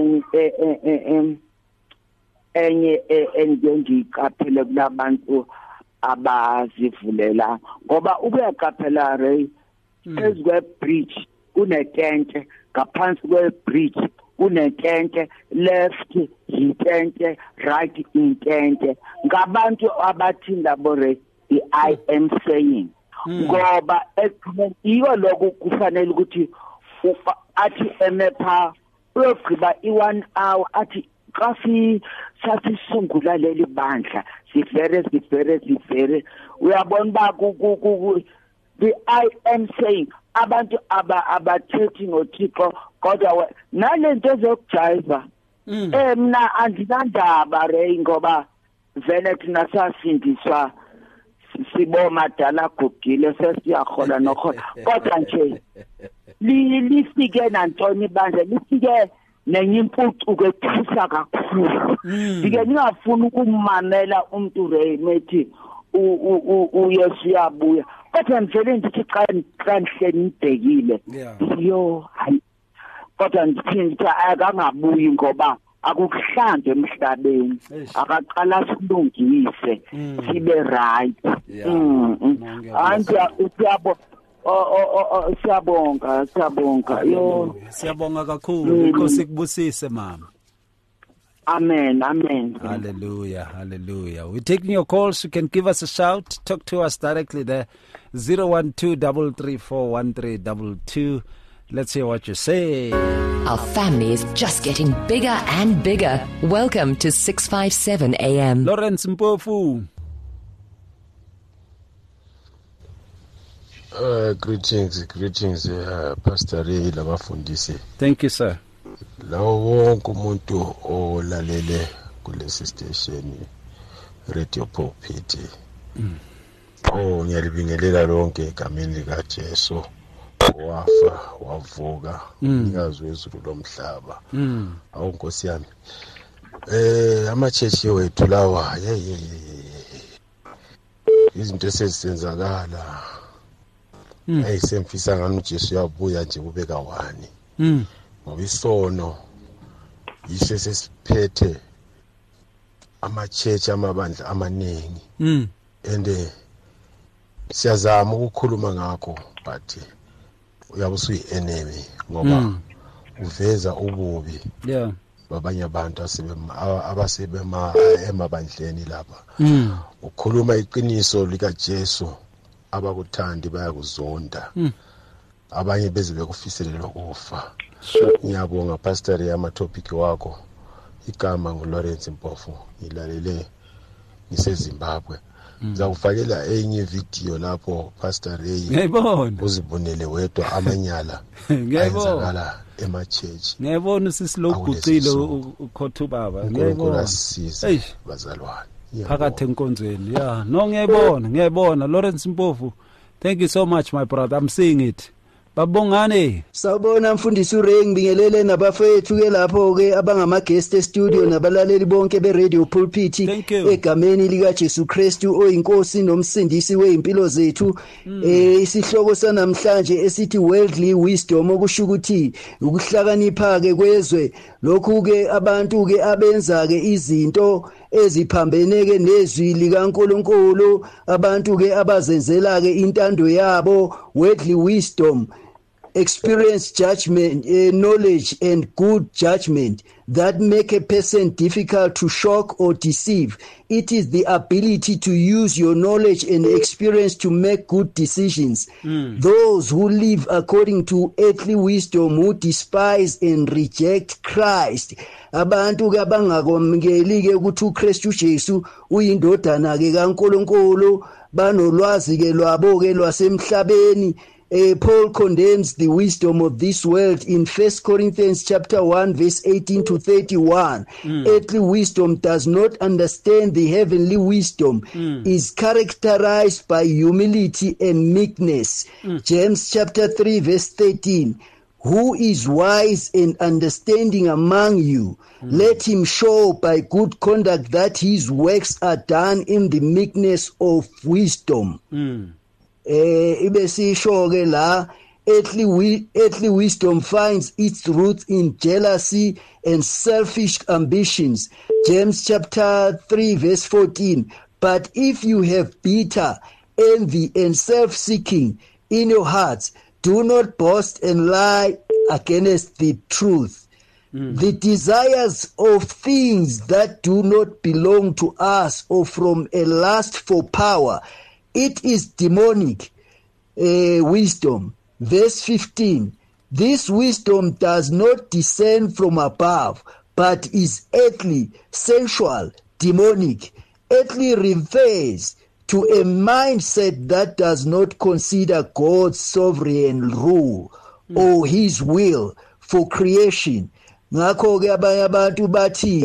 enye engiyiqaphele kulabantu abazivulela ngoba ubuyaqaphela Ray phezu kwe-bridge kunetente, ngaphansi kwe-bridge kunetente, left yitente, right intente. Ngabantu abathinda bore I am saying ngoba iyo lokho kufanele ukuthi athi emepha uyogqiba i-one hour athi kasi sathi sungula leli bandla sivere sivere sivere uyabona ba ku the I am saying abantu aba abathethi ngoThixo kodwa nalento ezokujiva eh mina andinandaba Ray ngoba vele thina sasindiswa siboma dala gugile sesiyahola nokhola kodwa nje lifike nantoni bandla lifike nenye impucuko ethusa kakhulu ngike ngingafuni ukumamela umuntu Ray methi uYesu uyabuya kodwa ngivele ndithi xa ngihle ngibhekile yo hayi kodwa ndithi akangabuyi ngoba akukuhlambe emhlabeni akaqala silungise sibe right anti usiyabo siyabonga siyabonga yo siyabonga kakhulu inkosi kubusise mama. Amen, amen. Hallelujah, hallelujah. We're taking your calls. You can give us a shout. Talk to us directly there. zero one two, three three four, one three two two. Let's hear what you say. Our family is just getting bigger and bigger. Welcome to six fifty-seven A M. Lawrence Mpofu. Uh, greetings, greetings, uh, Pastor Ray Labafundisi. Thank you, sir. Lawo wonke umuntu olalele kulesi station Radio Pulpit. Oh, ngiyalibingelela lonke egameni likaJesu wafa wavuka umnikazi wezulu lomhlaba. Awu Nkosi yami. Eh amachechi wethu lawa hey izinto esezenzakala. Hey semfisa ngani uJesu yabuya nje kubeka wani. Ngoba isono yise sesiphethe amachechi amabandla amaningi. Mm. And siyazama ukukhuluma ngakho but uyabusuyi enemy ngoba uveza ububi. Yeah. Babanye abantu abasebema emabandleni lapha. Mm. Ukhuluma iqiniso lika Jesu abakuthandi bayakuzonda. Mm. Abanye beze bekufiselela ukufa. Ngiyabonga pastor yama topic wakho igama nguLawrence Mpofu ngilalele ngiseZimbabwe ngizakufakela enye video lapho Pastor Ray ngiyibona uzibonele wedwa amanyala ngiyibona ema church ngiyibona sisilogucile ukhotha baba ngiyibona sisize bazalwane phakathi enkonzweni yeah no ngiyibona ngiyibona Lawrence Mpofu, thank you so much my brother, I'm seeing it. Babongane. Sawubona mfundisi uRay, ngibingelele nabafethu ke lapho ke abangama guest studio nabalaleli bonke be Radio Pulpit egameni lika Jesu Kristu oyinkosi nomsindisi weimpilo zethu. Eh isihloko sanamhlanje esithi worldly wisdom okusho ukuthi ukuhlakanipha ke kwezwe, lokhu ke abantu ke abenza ke izinto eziphambene ke nezwi likaNkulunkulu, abantu ke abazenzela ke intando yabo. Worldly wisdom, experience, judgment, uh, knowledge and good judgment that make a person difficult to shock or deceive. It is the ability to use your knowledge and experience to make good decisions. Mm. Those who live according to earthly wisdom, who despise and reject Christ, abantu ke abangakwamukeli ke ukuthi uKristu Jesu uyindodana ke kaNkulunkulu, banolwazi ke lwabo ke lwasemhlabeni. Uh, Paul condemns the wisdom of this world in First Corinthians chapter one verse eighteen to thirty-one. Mm. Earthly wisdom does not understand the heavenly wisdom, mm. is characterized by humility and meekness. Mm. James chapter three verse thirteen. Who is wise and understanding among you? Mm. Let him show by good conduct that his works are done in the meekness of wisdom. Mm. Eh ibesisho ke la earthly earthly wisdom finds its root in jealousy and selfish ambitions. James chapter three verse fourteen. But if you have bitter envy and self-seeking in your hearts, do not boast and lie against the truth. Mm. The desires of things that do not belong to us or from a lust for power, it is demonic uh, wisdom. Verse fifteen. This wisdom does not descend from above, but is earthly, sensual, demonic. Earthly refers to a mindset that does not consider God's sovereign rule mm. or his will for creation. Ngakho ke abanye abantu bathi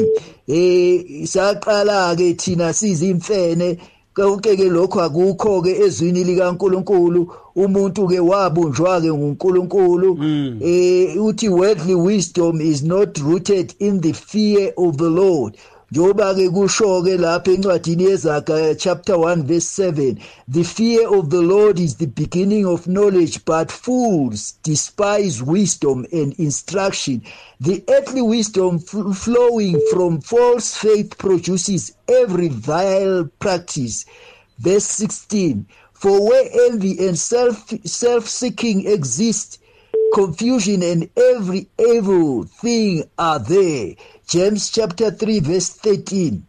eh saqala ke thina sizimfene konke ke lokho akukho ke ezwini likaNkulunkulu, umuntu ke wabunjwa ke nguNkulunkulu. Eh uthi worldly wisdom is not rooted in the fear of the Lord. Njoba ke kusho ke lapha encwadini yeZaga chapter one verse seven, the fear of the Lord is the beginning of knowledge, but fools despise wisdom and instruction. The earthly wisdom f- flowing from false faith produces every vile practice. Verse sixteen, for where envy and self self-seeking exist, confusion and every evil thing are there. James chapter three verse thirteen.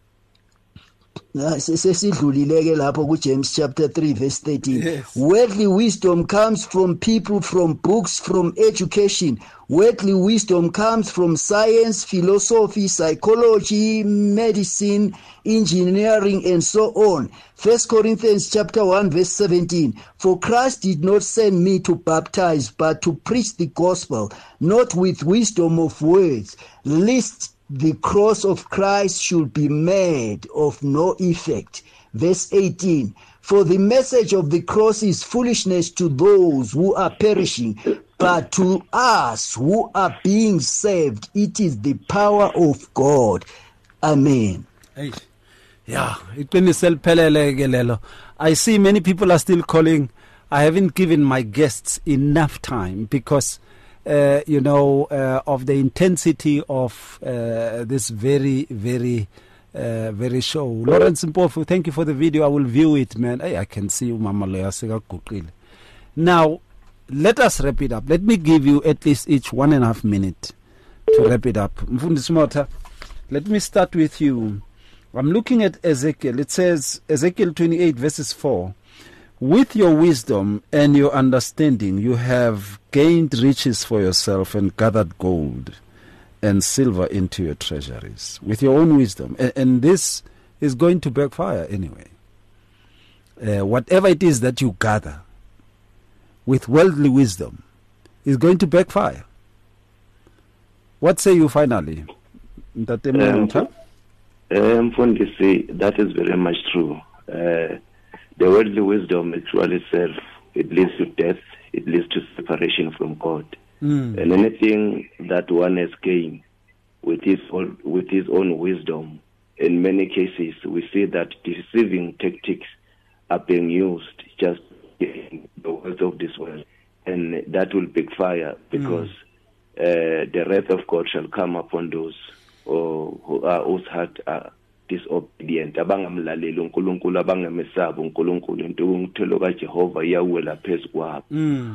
Sesidlulile ke lapho ku James chapter three verse thirteen. Yes. Worldly wisdom comes from people, from books, from education. Worldly wisdom comes from science, philosophy, psychology, medicine, engineering, and so on. First Corinthians chapter one verse seventeen. For Christ did not send me to baptize, but to preach the gospel, not with wisdom of words, lest the cross of Christ should be made of no effect. Verse eighteen. For the message of the cross is foolishness to those who are perishing, but to us who are being saved, it is the power of God. Amen. Hey. Yeah, I see many people are still calling. I haven't given my guests enough time because Uh, you know, uh, of the intensity of uh, this very, very, uh, very show. Lawrence Mpofu, thank you for the video. I will view it, man. Hey, I can see you, Mama Leasega Kukil. Now, let us wrap it up. Let me give you at least each one and a half minute to wrap it up. Mfundisi, let me start with you. I'm looking at Ezekiel. It says, Ezekiel twenty-eight verses four. With your wisdom and your understanding, you have gained riches for yourself and gathered gold and silver into your treasuries. With your own wisdom. And, and this is going to backfire anyway. uh, whatever it is that you gather with worldly wisdom is going to backfire. What say you finally? Um, um, Mfundisi, that is very much true. Uh, the worldly wisdom actually self, it leads to death, it leads to separation from God. Mm. And anything that one has gained with his own, with his own wisdom, in many cases we see that deceiving tactics are being used just in the wealth of this world, and that will backfire because mm. uh, the wrath of God shall come upon those or who are whose heart are disobedient, abangamlaleli uNkulunkulu, abangamesaba uNkulunkulu, into umthelo kaJehova iyawela phezu kwabo.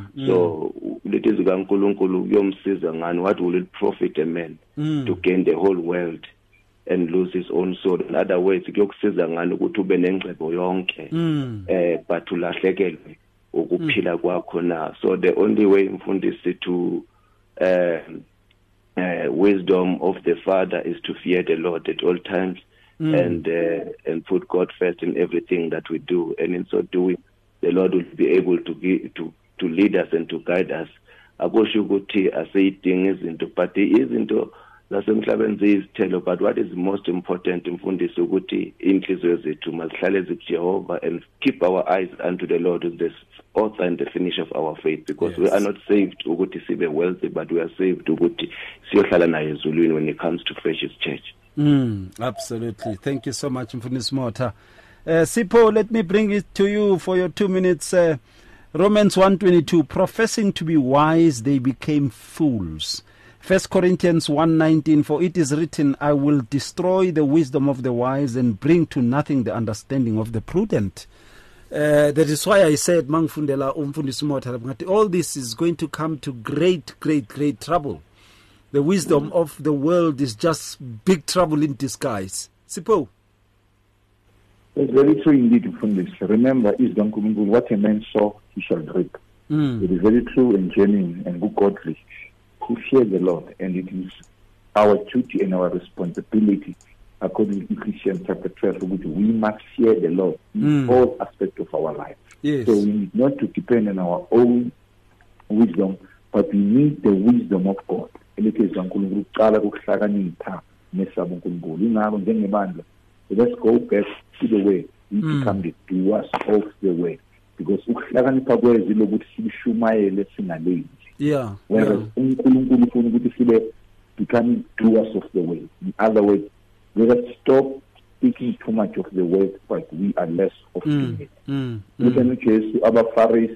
So lithi zikaNkulunkulu kuyomsiza ngani, what will it profit a man mm. to gain the whole world and lose his own soul? In other words, kuyokusiza ngani ukuthi ube nengcebo yonke mm. eh but ulahlekelwe ukuphila kwakho na. So the only way mfundisi to uh, uh, wisdom of the Father is to fear the Lord at all times. Mm. and uh, and put God first in everything that we do, and in so doing, the Lord will be able to give, to to lead us and to guide us. Akusho ukuthi aseyidinga izinto, but izinto zasemhlabeni ziyizithelo, but what is most important mfundisi ukuthi inhliziyo zethu mazihlale kuJehova and keep our eyes unto the Lord, who is the author and the finisher of our faith, because yes. we are not saved ukuthi sibe wealthy, but we are saved ukuthi siyohlala naye ezulwini when it comes to fresh his church. Mm, absolutely. Thank you so much, Mfundisi Motha. Uh, Sipho, let me bring it to you for your two minutes. Uh, Romans one twenty-two, professing to be wise, they became fools. First Corinthians one nineteen, for it is written, I will destroy the wisdom of the wise and bring to nothing the understanding of the prudent. Uh, that is why I said, Mangfundela, Mfundisi Motha, all this is going to come to great, great, great trouble. The wisdom of the world is just big trouble in disguise. Sipho? It's very true indeed, Mfundisi. Remember, Islam Kumungul, what a man saw, he shall reap. Mm. It is very true and genuine and good godly to fear the Lord, and it is our duty and our responsibility, according to Ephesians chapter twelve, which we must fear the Lord in mm. all aspects of our life. Yes. So we need not to depend on our own wisdom, but we need the wisdom of God. Let's go back to the way we mm. become the doers of the way, because yeah. Whereas yeah. becoming doers of the way. In other words, let us stop speaking too much of the word, but we are less of doing mm. it. Mm. Mm. Our Pharisees,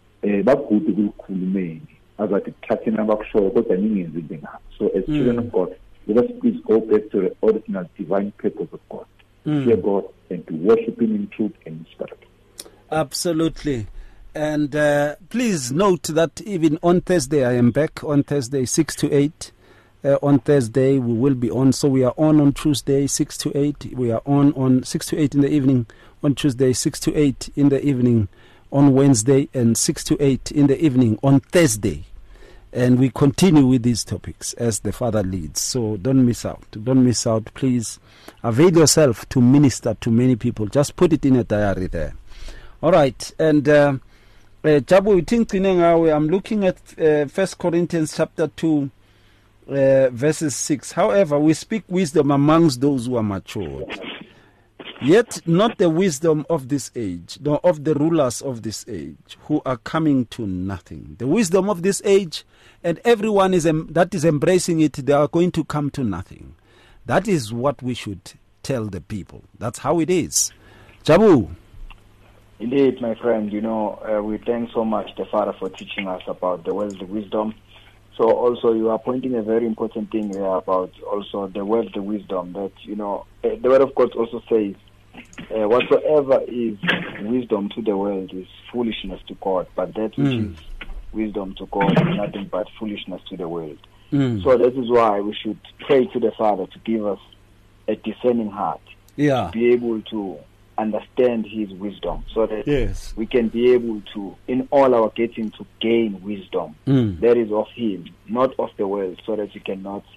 as I talking about show, what I mean is so as mm. children of God, let us please go back to the original divine purpose of God, to mm. fear God and to worship Him in truth and in spirit. Absolutely. And uh, please note that even on Thursday, I am back on Thursday, six to eight. Uh, on Thursday, we will be on. So we are on on Tuesday, six to eight. We are on on six to eight in the evening. On Tuesday, six to eight in the evening. On Wednesday, and six to eight in the evening on Thursday. And we continue with these topics as the Father leads. So don't miss out. Don't miss out. Please avail yourself to minister to many people. Just put it in a diary there. All right. And uh, uh, I'm looking at uh, First Corinthians chapter two, uh, verses six. However, we speak wisdom amongst those who are matured. Yet not the wisdom of this age, nor of the rulers of this age, who are coming to nothing. The wisdom of this age, and everyone is em- that is embracing it, they are going to come to nothing. That is what we should tell the people. That's how it is. Jabu. Indeed, my friend, you know, uh, we thank so much the Father for teaching us about the worldly wisdom. So also you are pointing a very important thing here about also the worldly wisdom that, you know, uh, the Word of God also says, Uh, whatsoever is wisdom to the world is foolishness to God, but that which mm. is wisdom to God is nothing but foolishness to the world. Mm. So that is why we should pray to the Father to give us a discerning heart, yeah. to be able to understand His wisdom, so that yes. we can be able to, in all our getting, to gain wisdom mm. that is of Him, not of the world, so that we cannot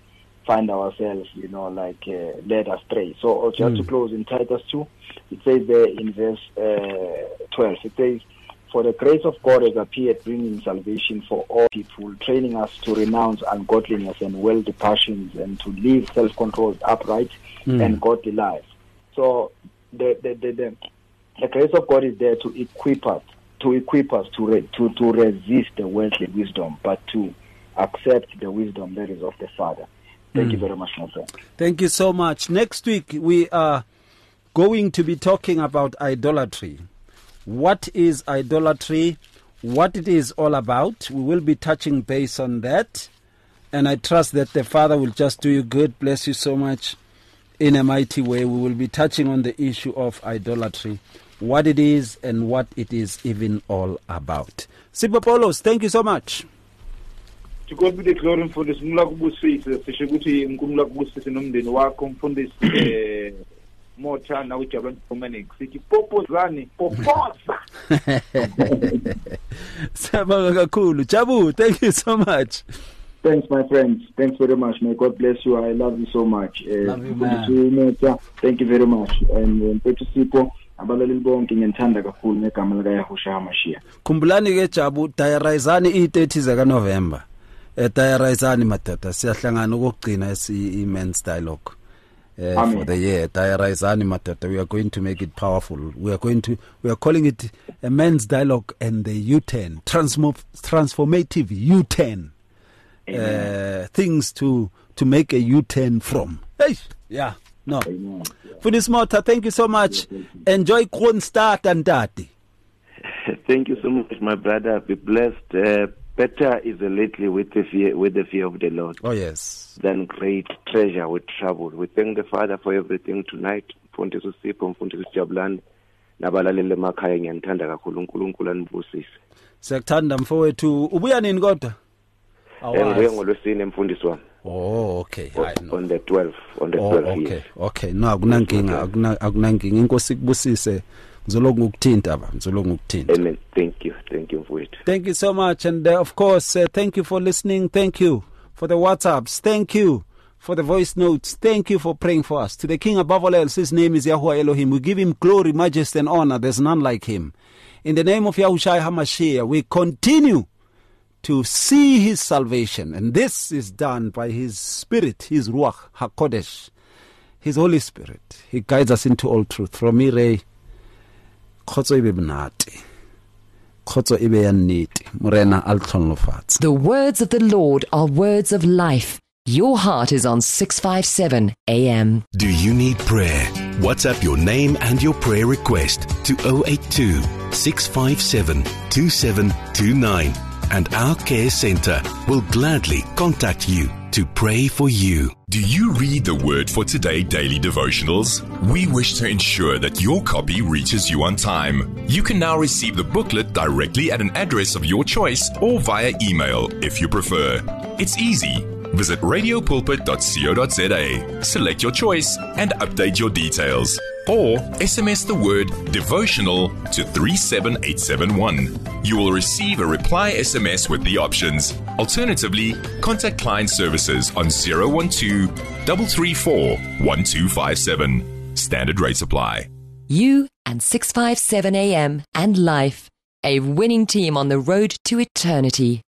find ourselves, you know, like uh, led astray. So just mm. to close in Titus two, it says there in verse uh, twelve, it says, "For the grace of God has appeared, bringing salvation for all people, training us to renounce ungodliness and worldly passions, and to live self-controlled, upright, mm. and godly lives." So the the, the the the grace of God is there to equip us, to equip us to re, to to resist the worldly wisdom, but to accept the wisdom that is of the Father. Thank mm. you very much, my friend. Thank you so much. Next week we are going to be talking about idolatry. What is idolatry? What it is all about? We will be touching base on that. And I trust that the Father will just do you good. Bless you so much in a mighty way. We will be touching on the issue of idolatry, what it is and what it is even all about. Sipho Paulos, thank you so much. To God be the glory, mfundisi. Ngumla kubusise sisho ukuthi ngumla kubusise nomndeni wakho mfundisi eh motha na ujabula Dominic sithi popozani popoza. Sabanga kakhulu. Jabu, thank you so much. Thanks, my friends. Thanks very much. May God bless you. I love you so much. Uh, love you, man. Thank you very much. And Petro Sipho, abalaleli bonke ngiyithanda kakhulu negama lika Yahushua HaMashiach. Khumbulani ke Jabu, diarizani i thirty zaka November. Eh diarizani madoda siyahlangana ukugcina isi men's dialogue. Uh, for the year, diarizani madoda. We are going to make it powerful. We are going to we are calling it a men's dialogue and the U ten, transform, transformative U ten. Uh, things to to make a U ten from. Hey, yeah, no. For this Mota, thank you so much. Enjoy Kronstadt and Dati. Thank you so much, my brother. Be blessed. Uh, better is a lately with the fear with the fear of the Lord. Oh yes. Than great treasure with trouble. We thank the Father for everything tonight. Mfundisi Sipho, Mfundisi Jabulani, nabalalele emakhaya ngiyandithanda kakhulu uNkulunkulu anibusise. Siyakuthanda mfowethu. Ubuya nini kodwa? Ngibuye ngolwesine mfundisi wami. Oh, okay. On, on the twelfth, on the oh, twelfth. Okay, yes. okay. No, akunankinga, akuna akunankinga. Inkosi kubusise. Ngizoloku ngukuthinta ba, ngizoloku ngukuthinta. Amen. Thank you. Thank you for it. Thank you so much, and uh, of course, uh, thank you for listening. Thank you for the WhatsApps. Thank you for the voice notes. Thank you for praying for us. To the King above all else, his name is Yahuwah Elohim. We give him glory, majesty, and honor. There's none like him. In the name of Yahushua HaMashiach, we continue to see his salvation. And this is done by his Spirit, his Ruach HaKodesh, his Holy Spirit. He guides us into all truth. From me, Ray, Khotso ibe bnati. Khotso ibe yaniti. Morena altlonlofatsi. The words of the Lord are words of life. Your heart is on six fifty-seven A M. Do you need prayer? WhatsApp your name and your prayer request to zero eight two, six five seven, two seven two nine. And our care center will gladly contact you to pray for you. Do you read the Word for Today daily devotionals? We wish to ensure that your copy reaches you on time. You can now receive the booklet directly at an address of your choice or via email if you prefer. It's easy. Visit radio pulpit dot co dot za, select your choice and update your details. Or S M S the word devotional to three seven eight seven one. You will receive a reply S M S with the options. Alternatively, contact client services on zero one two, three three four, one two five seven. Standard rates apply. You and six fifty-seven A M and Life, a winning team on the road to eternity.